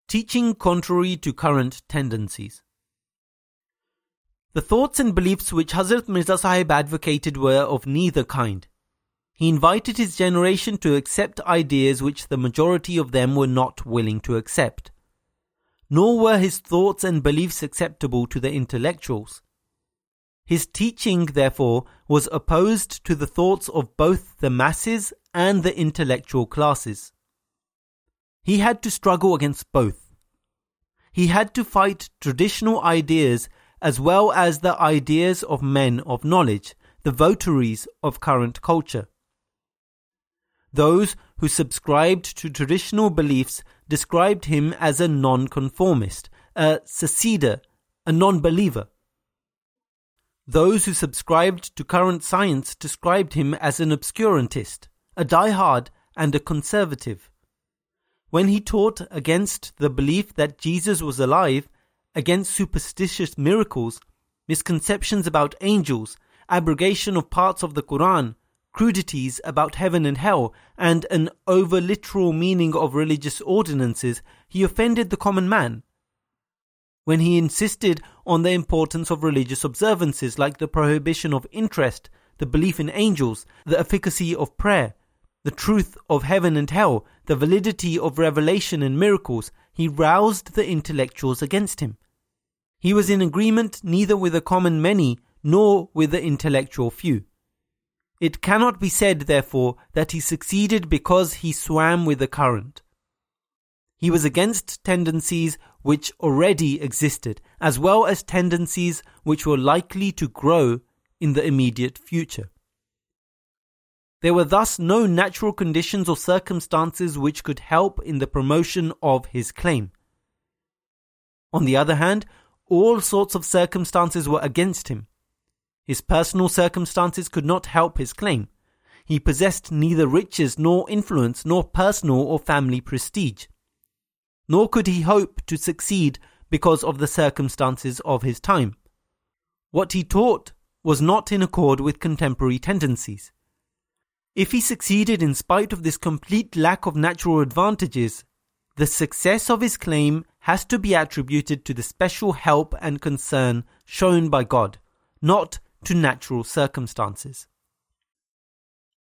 Teaching contrary to current tendencies. The thoughts and beliefs which Hazrat Mirza Sahib advocated were of neither kind. He invited his generation to accept ideas which the majority of them were not willing to accept. Nor were his thoughts and beliefs acceptable to the intellectuals. His teaching, therefore, was opposed to the thoughts of both the masses and the intellectual classes. He had to struggle against both. He had to fight traditional ideas as well as the ideas of men of knowledge, the votaries of current culture. Those who subscribed to traditional beliefs described him as a non-conformist, a seceder, a non-believer. Those who subscribed to current science described him as an obscurantist, a die-hard and a conservative. When he taught against the belief that Jesus was alive, against superstitious miracles, misconceptions about angels, abrogation of parts of the Quran, crudities about heaven and hell, and an over-literal meaning of religious ordinances, he offended the common man. When he insisted on the importance of religious observances like the prohibition of interest, the belief in angels, the efficacy of prayer, the truth of heaven and hell, the validity of revelation and miracles, he roused the intellectuals against him. He was in agreement neither with the common many nor with the intellectual few. It cannot be said, therefore, that he succeeded because he swam with the current. He was against tendencies which already existed, as well as tendencies which were likely to grow in the immediate future. There were thus no natural conditions or circumstances which could help in the promotion of his claim. On the other hand, all sorts of circumstances were against him. His personal circumstances could not help his claim. He possessed neither riches nor influence nor personal or family prestige. Nor could he hope to succeed because of the circumstances of his time. What he taught was not in accord with contemporary tendencies. If he succeeded in spite of this complete lack of natural advantages, the success of his claim has to be attributed to the special help and concern shown by God, not to natural circumstances.